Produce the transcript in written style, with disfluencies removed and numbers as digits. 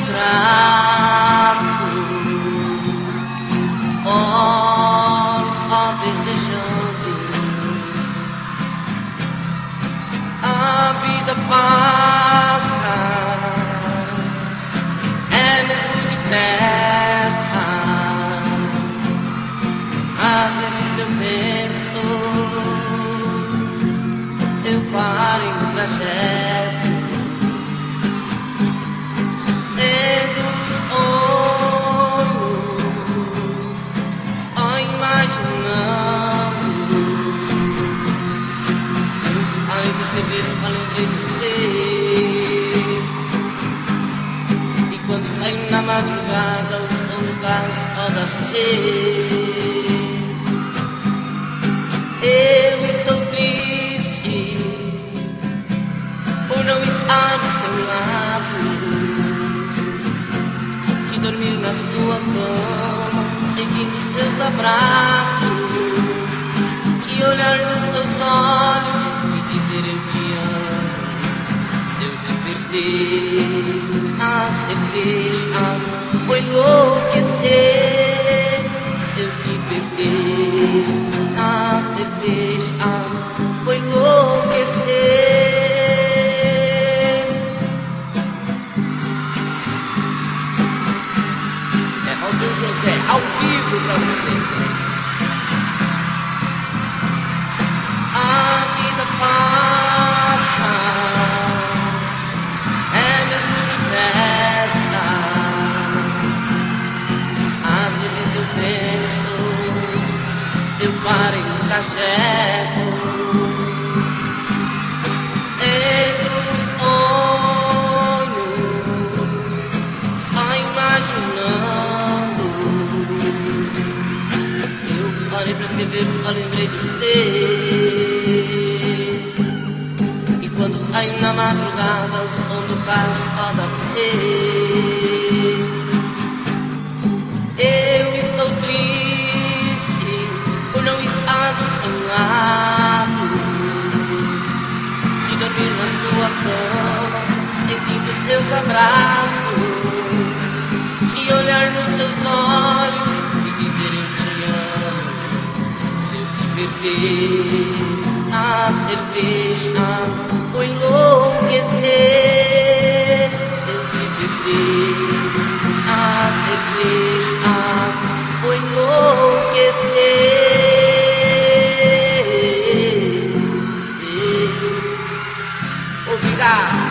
abraço, olhos só desejando. A vida passa, é mesmo depressa. Às vezes eu penso, eu paro em um trajeto, tendo os olhos só imaginando. Eu parei pra escrever, só lembrei de você. E quando saio na madrugada, o som do carro só dá você. Eu estou triste por não estar do seu lado, de dormir na sua cama, sentindo os teus abraços, de olhar nos teus olhos e dizer eu te amo. Se eu te perder na cerveja, vou enlouquecer. Se eu te perder na cerveja, vou enlouquecer. É Valdir José, ao vivo pra vocês. A vida passa, é mesmo depressa. Às vezes eu penso, eu paro em um trajeto, tendo os olhos só imaginando. Eu parei pra escrever, só lembrei de você. E quando saio na madrugada, o som do carro só dá você. Eu estou triste por não estar do seu lado, de dormir na sua cama, sentindo os teus abraços, de olhar nos teus olhos e dizer eu te amo. Se eu te perder na cerveja, vou enlouquecer. Se eu te perder na cerveja, vou enlouquecer. Obrigado.